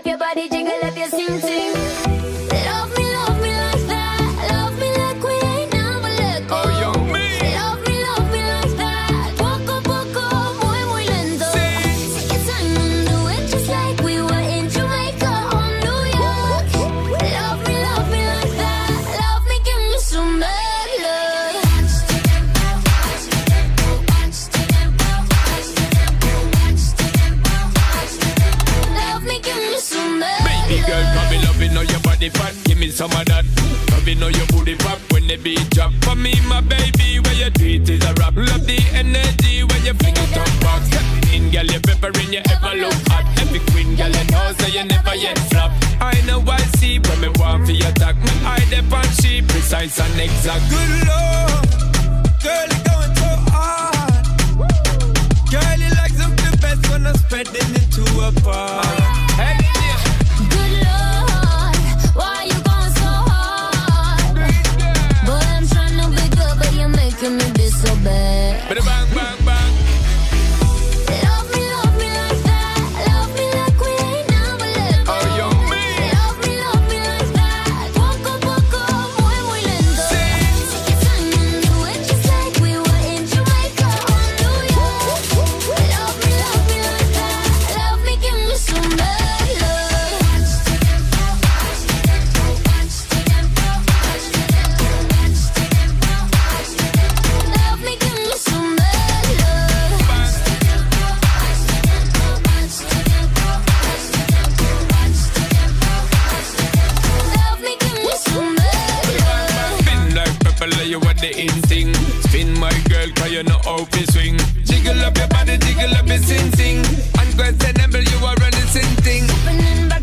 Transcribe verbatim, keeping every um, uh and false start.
up your body, jiggle up your sing sing. Love me, love me like that. Love me like we ain't never let go. Oh, young me. Love me, love me like that. Poco, poco, muy, muy lento. Take your time and do it just like we were in Jamaica or New York. Love me, love me like that. Love me, give me some bad love. Love me, give me some bad love. Baby girl, come me love it, know your body fat. Give me some of that. Love it, know your booty pop when the beat drop. For me, my baby, where you treat is a rap. Love the energy when you fling it up back. Step in, girl, you peppering, you ever look hot. Every queen, girl, you know, so you never yet flop. I know I see when me want for your attack. Me eye dep on she precise and exact. Good Lord, girl, you going so hard. Girl, you like something best when I'm spreading it to a bar. Hey, yeah. Good Lord, why you going so hard? Boy, I'm trying to be good, but you're making me be so bad. Bada bang, bang, bang. Love me, love me like that. Love me like we ain't never let go. Oh, young me. Love me, love me like that. Poco, poco, muy, muy lento. Take your time and do it just like we were in Jamaica or New York. Love me, love me like that. Love me, give me some bad love. Love me, give me some bad love. Love me, give me some bad love. Spin like pepper, like you want the in thing. Spin my girl, cause you know how to swing. Jiggle up your body, jiggle up your sing sing. Unquestionable, you are running sing thing. Opening